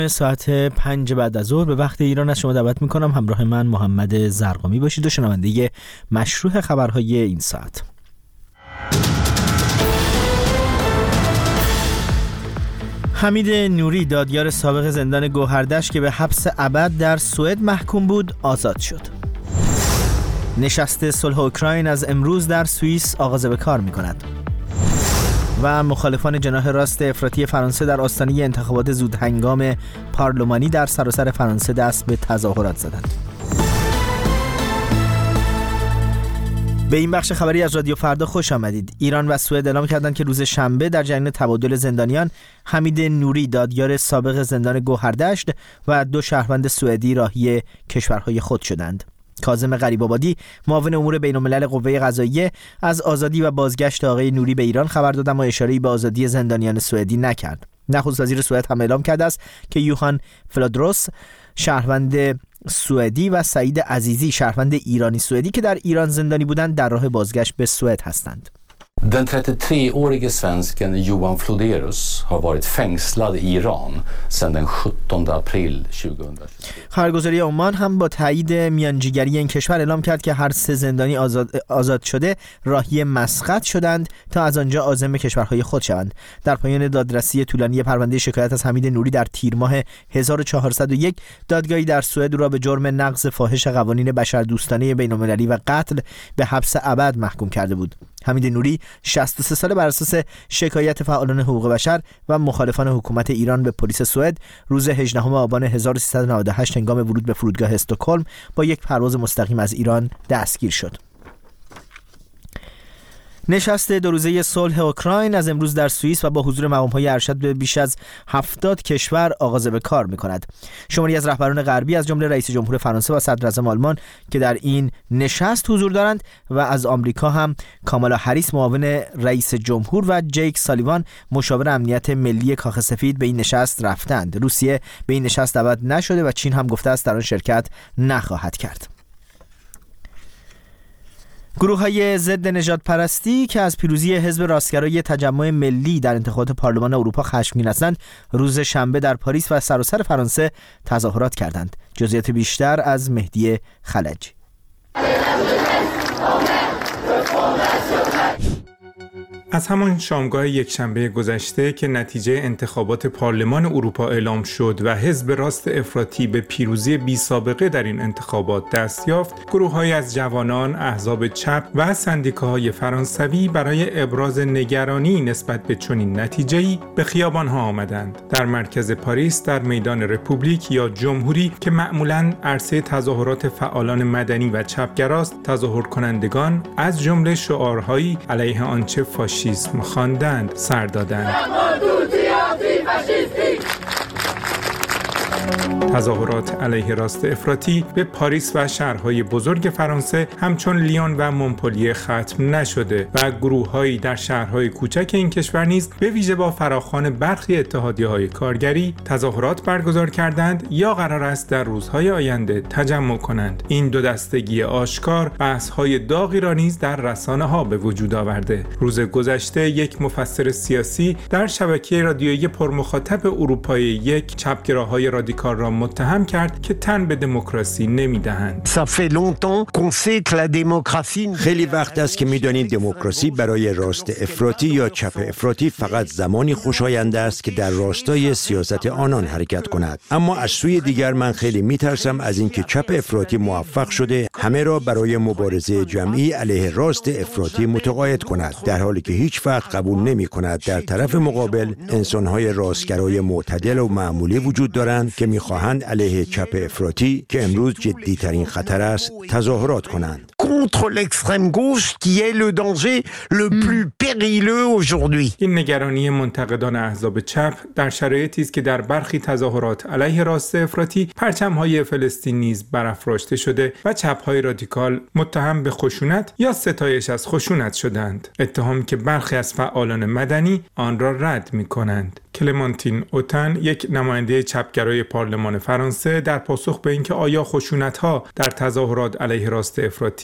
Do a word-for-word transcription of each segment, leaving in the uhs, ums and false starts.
ساعت پنج بعد از ظهر به وقت ایران از شما دعوت میکنم همراه من محمد زرقامی باشید و شنونده مشروع خبرهای این ساعت. حمید نوری دادیار سابق زندان گوهردشت که به حبس ابد در سوئد محکوم بود آزاد شد. نشست صلح اوکراین از امروز در سوئیس آغاز به کار میکند. و مخالفان جناح راست افراطی فرانسه در آستانه انتخابات زودهنگام پارلمانی در سراسر فرانسه دست به تظاهرات زدند. به این بخش خبری از رادیو فردا خوش آمدید. ایران و سوئد اعلام کردند که روز شنبه در جریان تبادل زندانیان حمید نوری دادیار سابق زندان گوهردشت و دو شهروند سوئدی راهی کشورهای خود شدند. کاظم غریب‌آبادی معاون امور بین‌الملل قوه قضاییه از آزادی و بازگشت آقای نوری به ایران خبر داد اما اشاره‌ای به آزادی زندانیان سوئدی نکرد. نخست وزیر سوئد هم اعلام کرده است که یوهان فلادروس شهروند سوئدی و سعید عزیزی شهروند ایرانی سوئدی که در ایران زندانی بودند در راه بازگشت به سوئد هستند. Den trettiotre-årige svensken Johan Floderus har varit fängslad i Iran sedan den sjuttonde april tjugohundratjugotre. خبرگزاری عمان هم با تایید میانجیگری این کشور اعلام کرد که هر سه زندانی آزاد, آزاد شده راهی مسقط شدند تا از آنجا عازم کشورهای خود شوند. در پایان دادرسی طولانی پرونده شکایت از حمید نوری در تیر ماه هزار و چهارصد و یک دادگاهی در سوئد را به جرم نقض فاحش قوانین بشردوستانه بین‌المللی و قتل به حبس ابد محکوم کرده بود. حمید نوری شصت و سه ساله بر اساس شکایت فعالان حقوق بشر و مخالفان حکومت ایران به پلیس سوئد روز هجدهم آبان هزار و سیصد و نود و هشت هنگام ورود به فرودگاه استکهلم با یک پرواز مستقیم از ایران دستگیر شد. نشست دو روزه صلح اوکراین از امروز در سوئیس و با حضور مقام‌های ارشد به بیش از هفتاد کشور آغاز به کار می‌کند. شماری از رهبران غربی از جمله رئیس جمهور فرانسه و صدر اعظم آلمان که در این نشست حضور دارند و از آمریکا هم کامالا هریس معاون رئیس جمهور و جیک سالیوان مشاور امنیت ملی کاخ سفید به این نشست رفتند. روسیه به این نشست دعوت نشده و چین هم گفته است در آن شرکت نخواهد کرد. گروه‌های ضد نژاد پرستی که از پیروزی حزب راستگرای تجمع ملی در انتخابات پارلمان اروپا خشمگین هستند روز شنبه در پاریس و سراسر فرانسه تظاهرات کردند. جزئیات بیشتر از مهدی خلجی. از همان شامگاه یکشنبه گذشته که نتیجه انتخابات پارلمان اروپا اعلام شد و حزب راست افراطی به پیروزی بی سابقه در این انتخابات دست یافت، گروه‌هایی از جوانان، احزاب چپ و سندیکاهای فرانسوی برای ابراز نگرانی نسبت به چنین نتیجه‌ای به خیابان‌ها آمدند. در مرکز پاریس در میدان رپوبلیک یا جمهوری که معمولاً عرصه تظاهرات فعالان مدنی و چپگراست، تظاهر کنندگان از جمله شعارهایی علیه آنچه فاشیسم فاشیسم خواندند سر دادند. تظاهرات علیه راست افراطی به پاریس و شهرهای بزرگ فرانسه همچون لیون و مونپلیه ختم نشده و گروه‌هایی در شهرهای کوچک این کشور نیز به ویژه با فراخوان برخی اتحادیه‌های کارگری تظاهرات برگزار کردند یا قرار است در روزهای آینده تجمع کنند. این دو دستگی آشکار بحث‌های داغی را نیز در رسانه‌ها به وجود آورده. روز گذشته یک مفسر سیاسی در شبکه رادیویی پرمخاطب اروپای یک چپگراهای رادیکال را متهم کرد که تن به دموکراسی نمیدهند. خیلی وقت است که میدانیم دموکراسی برای راست افراطی یا چپ افراطی فقط زمانی خوشایند است که در راستای سیاست آنان حرکت کند. اما از سوی دیگر من خیلی میترسم از اینکه چپ افراطی موفق شده همه را برای مبارزه جمعی علیه راست افراطی متقاعد کند، در حالی که هیچ وقت قبول نمی کند در طرف مقابل انسان‌های راستگرای معتدل و معمولی وجود دارند که می‌خواهند علیه چپ افراطی که امروز جدی‌ترین خطر است تظاهرات کنند. contre l'extrême gauche qui est le danger le plus périlleux aujourd'hui. این نگرانی منتقدان احزاب چپ در شرایطی است که در برخی تظاهرات علیه راست افراطی پرچم‌های فلسطین نیز برافراشته شده و چپ‌های رادیکال متهم به خشونت یا ستایش از خشونت شدند، اتهام که برخی از فعالان مدنی آن را رد می‌کنند. کلمانتین اوتن، یک نماینده چپگرای پارلمان فرانسه، در پاسخ به اینکه آیا خشونت‌ها در تظاهرات علیه راست افراطی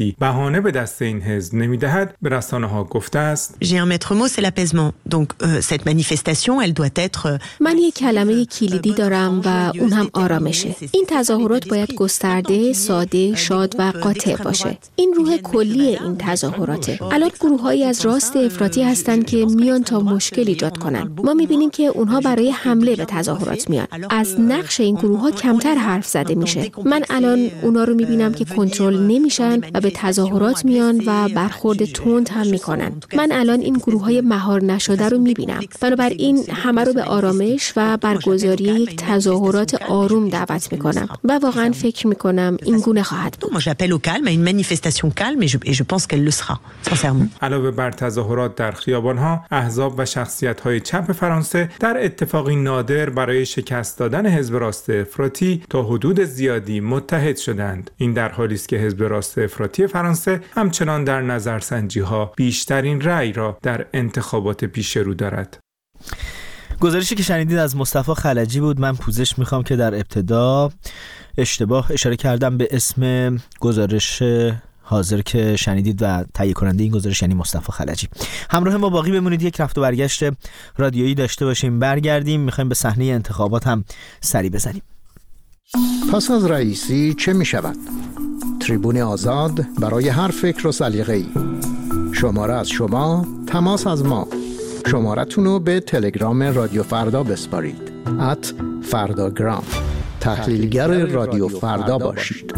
افراطی بهانه به دست این حزب نمیدهد، به رسانه‌ها گفته است: J'ai un maître mot, c'est l'apaisement. Donc euh, cette manifestation, elle doit être من یک کلمه کلیدی دارم و اون هم آرامشه. این تظاهرات باید گسترده، ساده، شاد و قاطع باشه. این روح کلی این تظاهراته. الان گروه‌هایی از راست افراطی هستن که میان تا مشکل ایجاد کنن. ما می‌بینیم که اونها برای حمله به تظاهرات میان. از نقش این گروه‌ها کمتر حرف زده میشه. من الان اونا رو می‌بینم که کنترل نمیشن و به تظاهرات میان و برخورد تند هم میکنن. من الان این گروه‌های مهار نشده رو می‌بینم. بنابراین همه رو به آرامش و برگزاری یک تظاهرات آروم دعوت می‌کنم و واقعا فکر می‌کنم این گونه خواهد بود. Moi j'appelle au calme, à une manifestation calme et je, et je pense qu'elle le sera, sincèrement. علاوه بر تظاهرات در خیابان‌ها، احزاب و شخصیت‌های چپ فرانسه در اتفاقی نادر برای شکست دادن حزب راست افراطی تا حدود زیادی متحد شدند. این در حالی است که حزب راست افراطی فرانسه همچنان در نظرسنجی‌ها بیشترین رأی را در انتخابات پیش رو دارد. گزارشی که شنیدید از مصطفی خلجی بود. من پوزش میخوام که در ابتدا اشتباه اشاره کردم به اسم گزارش حاضر که شنیدید و تهیه کننده این گزارش یعنی مصطفی خلجی. همراه ما باقی بمونید، یک رفت و برگشت رادیویی داشته باشیم، برگردیم میخوایم به صحنه انتخابات هم سری بزنیم. پس از رئیسی چه میشود؟ تریبون آزاد برای هر فکر و سلیقه‌ای. شماره از شما، تماس از ما. شمارتون رو به تلگرام رادیو فردا بسپارید. ات فرداگرام. تحلیلگر رادیو فردا باشید.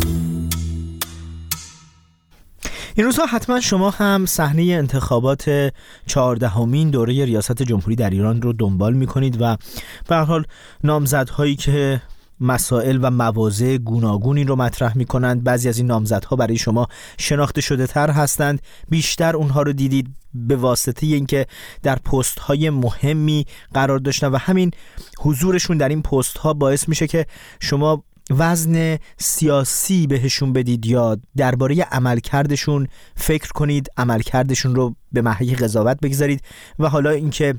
این روزها حتما شما هم صحنه انتخابات چهاردهمین دوره ریاست جمهوری در ایران رو دنبال می‌کنید و به هر حال نامزدهایی که مسائل و مواضع گوناگونی رو مطرح می‌کنند، بعضی از این نامزدها برای شما شناخته شده تر هستند، بیشتر اونها رو دیدید به واسطه اینکه در پست‌های مهمی قرار داشتن و همین حضورشون در این پست‌ها باعث میشه که شما وزن سیاسی بهشون بدید یا درباره عملکردشون فکر کنید، عملکردشون رو به محض قضاوت بگذارید و حالا اینکه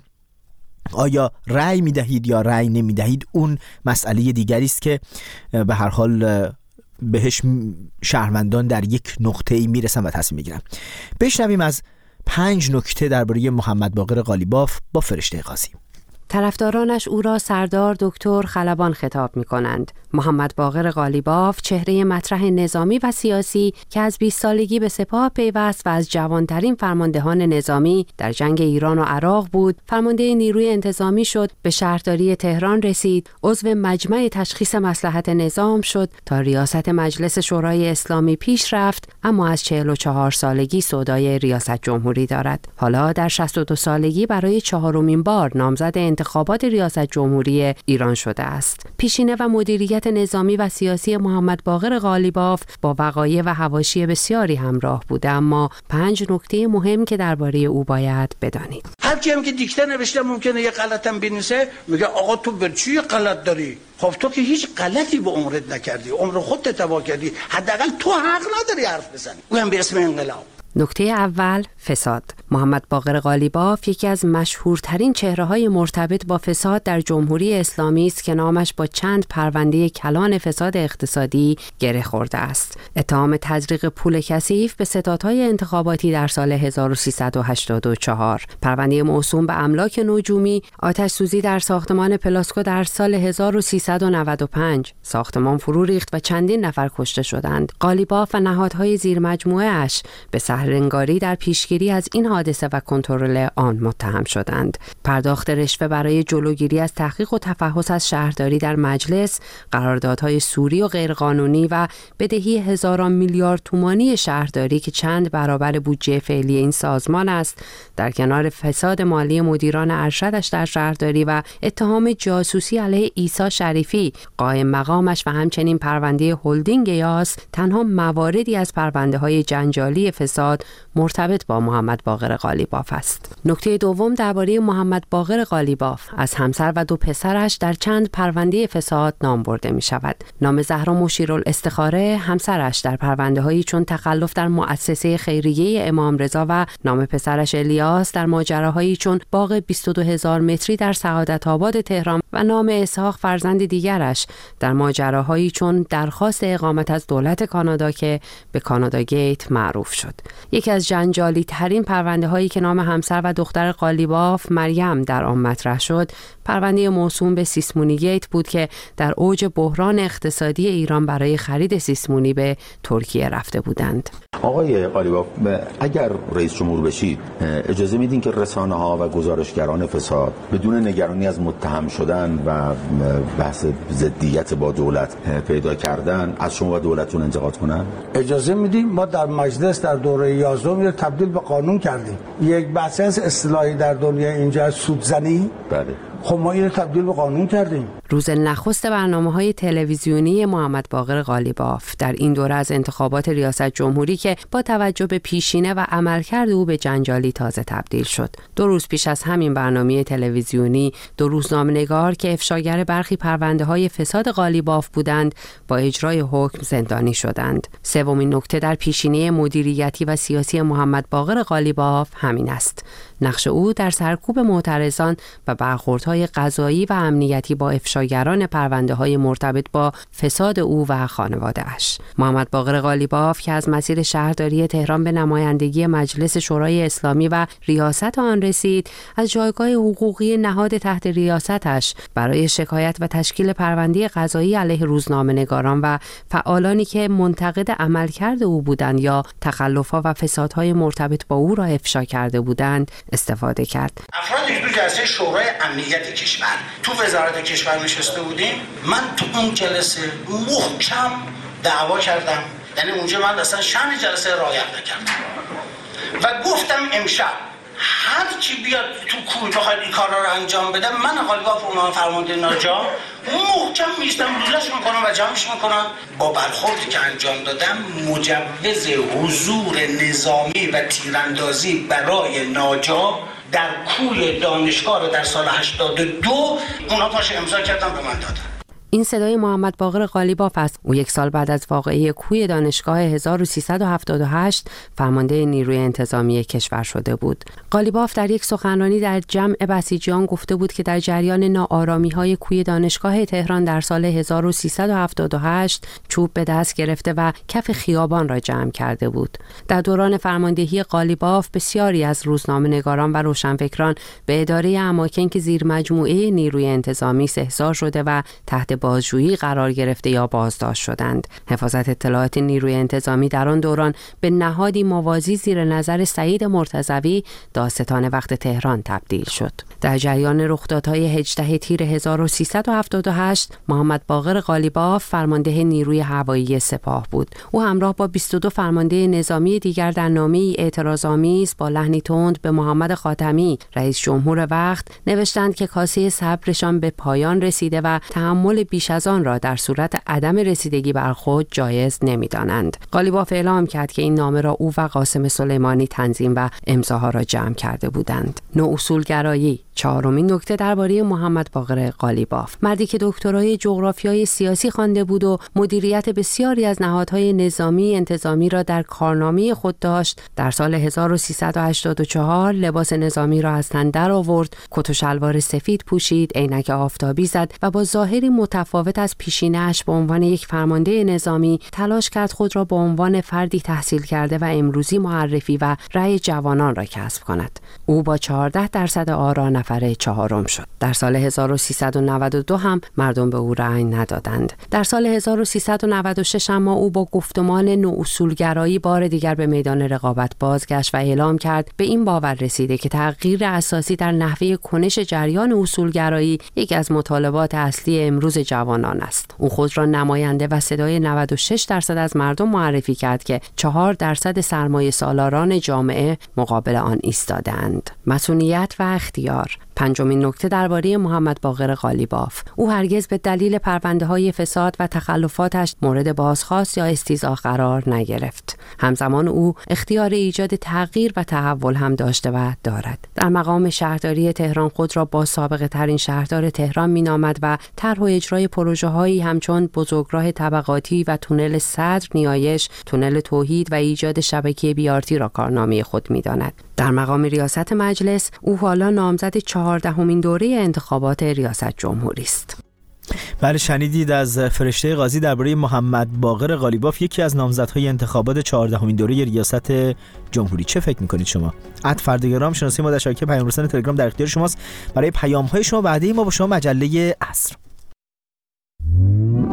آیا رأی میدهید یا رأی نمیدهید اون مسئله دیگری است که به هر حال بهش شهروندان در یک نقطه‌ای میرسن و تصمیم میگیرن. بشنویم از پنج نکته درباره محمد باقر قالیباف با فرشته قاضی. طرفدارانش او را سردار دکتر خلبان خطاب می کنند. محمد باقر قالیباف چهره مطرح نظامی و سیاسی که از بیست سالگی به سپاه پیوست و از جوانترین فرماندهان نظامی در جنگ ایران و عراق بود، فرمانده نیروی انتظامی شد، به شهرداری تهران رسید، عضو مجمع تشخیص مصلحت نظام شد، تا ریاست مجلس شورای اسلامی پیش رفت، اما از چهل و چهار سالگی سودای ریاست جمهوری دارد. حالا در شصت و دو سالگی برای چهارمین بار نامزد انتخابات ریاست جمهوری ایران شده است. پیشینه و مدیریت نظامی و سیاسی محمد باقر قالیباف با وقایع و حواشی بسیاری همراه بوده، اما پنج نکته مهم که درباره او باید بدانید. هر کی هم که دیکته نوشته ممکنه یه غلطم بنویسه، میگه آقا تو بر چی غلط داری؟ خب تو که هیچ غلطی به عمرت نکردی، عمر خودت تباه کردی، حداقل تو حق نداری حرف بزنی. اونم به اسم انقلاب. نکته اول، فساد. محمد باقر قالیباف یکی از مشهورترین چهره‌های مرتبط با فساد در جمهوری اسلامی است که نامش با چند پرونده کلان فساد اقتصادی گره خورده است. اتهام تزریق پول کثیف به ستادهای انتخاباتی در سال هزار و سیصد و هشتاد و چهار، پرونده موسوم به املاک نجومی، آتش سوزی در ساختمان پلاسکو در سال هزار و سیصد و نود و پنج، ساختمان فرو ریخت و چندین نفر کشته شدند. قالیباف و نهادهای زیر مجموعه اش به سحرنگاری در پیشگیری از این حادثه و کنترل آن متهم شدند. پرداخت رشوه برای جلوگیری از تحقیق و تفحص از شهرداری در مجلس، قراردادهای سوری و غیرقانونی و بدهی هزاران میلیارد تومانی شهرداری که چند برابر بودجه فعلی این سازمان است، در کنار فساد مالی مدیران ارشدش در شهرداری و اتهام جاسوسی علیه عیسی شریفی قائم مقامش و همچنین پرونده هلدینگ یاس، تنها مواردی از پرونده‌های جنجالی فساد مرتبط با محمد باقر قالیباف است. نکته دوم درباره محمد باقر قالیباف، از همسر و دو پسرش در چند پرونده فساد نام برده می شود. نام زهرا مشیرالاستخاره همسرش در پرونده‌هایی چون تخلف در مؤسسه خیریه امام رضا و نام پسرش الیاس در ماجراهایی چون باغ بیست و دو هزار متری در سعادت آباد تهران و نام اسحاق فرزند دیگرش در ماجراهایی چون درخواست اقامت از دولت کانادا که به کانادا گیت معروف شد. یکی از جنجالی ترین پرونده هایی که نام همسر و دختر قالیباف مریم در آن مطرح شد، پرونده موسوم به سیسمونی گیت بود که در اوج بحران اقتصادی ایران برای خرید سیسمونی به ترکیه رفته بودند. آقای قالیباف، اگر رئیس جمهور بشید اجازه میدین که رسانه ها و گزارشگران فساد بدون نگرانی از متهم شدن و بحث ضدیت با دولت پیدا کردن از شما و دولتتون انتقاد کنن؟ اجازه میدیم. ما در مجلس در دوره یازدهم یک تبدیل به قانون کردیم. یک بحث اصطلاحی در دنیا اینجا سودزنی. بله. خب ما اینو تبدیل به قانون کردیم. روز نخست برنامه‌های تلویزیونی محمد باقر قالیباف در این دوره از انتخابات ریاست جمهوری که با توجه به پیشینه و عملکرد او به جنجالی تازه تبدیل شد. دو روز پیش از همین برنامه تلویزیونی، دو روزنامه‌نگار که افشاگر برخی پرونده‌های فساد قالیباف بودند، با اجرای حکم زندانی شدند. سومین نکته در پیشینه مدیریتی و سیاسی محمد باقر قالیباف همین است. نقش او در سرکوب معترضان و برخوردهای قضایی و امنیتی با افشاگران پرونده‌های مرتبط با فساد او و خانواده‌اش. محمد باقر قالیباف که از مسیر شهرداری تهران به نمایندگی مجلس شورای اسلامی و ریاست آن رسید، از جایگاه حقوقی نهاد تحت ریاستش برای شکایت و تشکیل پرونده قضایی علیه روزنامه‌نگاران و فعالانی که منتقد عملکرد او بودند یا تخلف‌ها و فسادهای مرتبط با او را افشا کرده بودند استفاده کرد. افرادی که تو جلسه شورای امنیت کشور تو وزارت کشور نشسته بودیم، من تو اون جلسه محکم دعوا کردم. یعنی اونجا من اصلا شأن جلسه رعایت نکردم و گفتم امشب هر کی بیاد تو کوی بخواد این کارا رو انجام بده، من قالیباف عنوان فرمانده ناجا محکم میستم لولش میکنم و جمعش میکنم. با برخوردی که انجام دادم مجوز حضور نظامی و تیراندازی برای ناجا در کوی دانشگاه رو در سال هشتاد و دو اونا پاش امضا کردن به من دادن. این صدای محمد باقر قالیباف است. او یک سال بعد از واقعه کوی دانشگاه هزار و سیصد و هفتاد و هشت فرمانده نیروی انتظامی کشور شده بود. قالیباف در یک سخنرانی در جمع بسیجیان گفته بود که در جریان ناآرامی‌های کوی دانشگاه تهران در سال هزار و سیصد و هفتاد و هشت چوب به دست گرفته و کف خیابان را جمع کرده بود. در دوران فرماندهی قالیباف بسیاری از روزنامه‌نگاران و روشنفکران به اداره اماکن که زیر مجموعه نیروی انتظامی احضار شده و تحت بازجویی قرار گرفته یا بازداشت شدند. حفاظت اطلاعات نیروی انتظامی در آن دوران به نهادی موازی زیر نظر سعید مرتضوی داستان وقت تهران تبدیل شد. در جریان رخدادهای هجدهم تیر هزار و سیصد و هفتاد و هشت محمد باقر قالیباف فرمانده نیروی هوایی سپاه بود. او همراه با بیست و دو فرمانده نظامی دیگر در نامه‌ای اعتراض‌آمیز با لحنی تند به محمد خاتمی رئیس جمهور وقت نوشتند که کاسه صبرشان به پایان رسیده و تحمل بیش از آن را در صورت عدم رسیدگی بر خود جایز نمی‌دانند. قالیباف اعلام کرد که این نامه را او و قاسم سلیمانی تنظیم و امضاها را جمع کرده بودند. نواصولگرایی. چهارمین نکته درباره محمد باقر قالیباف، مردی که دکترای جغرافیای سیاسی خوانده بود و مدیریت بسیاری از نهادهای نظامی انتظامی را در کارنامه خود داشت، در سال هزار و سیصد و هشتاد و چهار لباس نظامی را از تن در آورد، کت و شلوار سفید پوشید، عینک آفتابی زد و با ظاهری متفاوت از پیشینه‌اش به عنوان یک فرمانده نظامی تلاش کرد خود را به عنوان فردی تحصیل کرده و امروزی معرفی و رأی جوانان را کسب کند. او با چهارده درصد آرا نفر چهارم شد. در سال هزار و سیصد و نود و دو هم مردم به او رأی ندادند. در سال هزار و سیصد و نود و شش اما او با گفتمان نواصولگرایی بار دیگر به میدان رقابت بازگشت و اعلام کرد به این باور رسیده که تغییر اساسی در نحوه کنش جریان اصولگرایی یکی از مطالبات اصلی امروز جوانان است. او خود را نماینده و صدای نود و شش درصد از مردم معرفی کرد که چهار درصد سرمایه سالاران جامعه مقابل آن ایستادند. مسئولیت و اختیار. پنجمین نکته درباره محمد باقر قالیباف، او هرگز به دلیل پرونده‌های فساد و تخلفاتش مورد بازخواست یا استیضاح قرار نگرفت. همزمان او اختیار ایجاد تغییر و تحول هم داشته و دارد. در مقام شهرداری تهران خود را با سابقه ترین شهردار تهران مینامد و طرح و اجرای پروژه‌هایی همچون بزرگراه طبقاتی و تونل صدر نیایش، تونل توحید و ایجاد شبکه بیارتی را کارنامه خود می‌داند. در مقام ریاست مجلس او حالا نامزد چهار چهاردهمین دوره انتخابات ریاست جمهوری است. بله، شنیدید از فرشته قاضی درباره محمد باقر قالیباف، یکی از نامزدهای انتخابات چهاردهمین دوره ریاست جمهوری. چه فکر میکنید شما؟ ات فردگرام شناسی ما در شبکه پیام رسان تلگرام در اختیار شماست برای پیام‌های شما. بعدی ما با شما مجله عصر.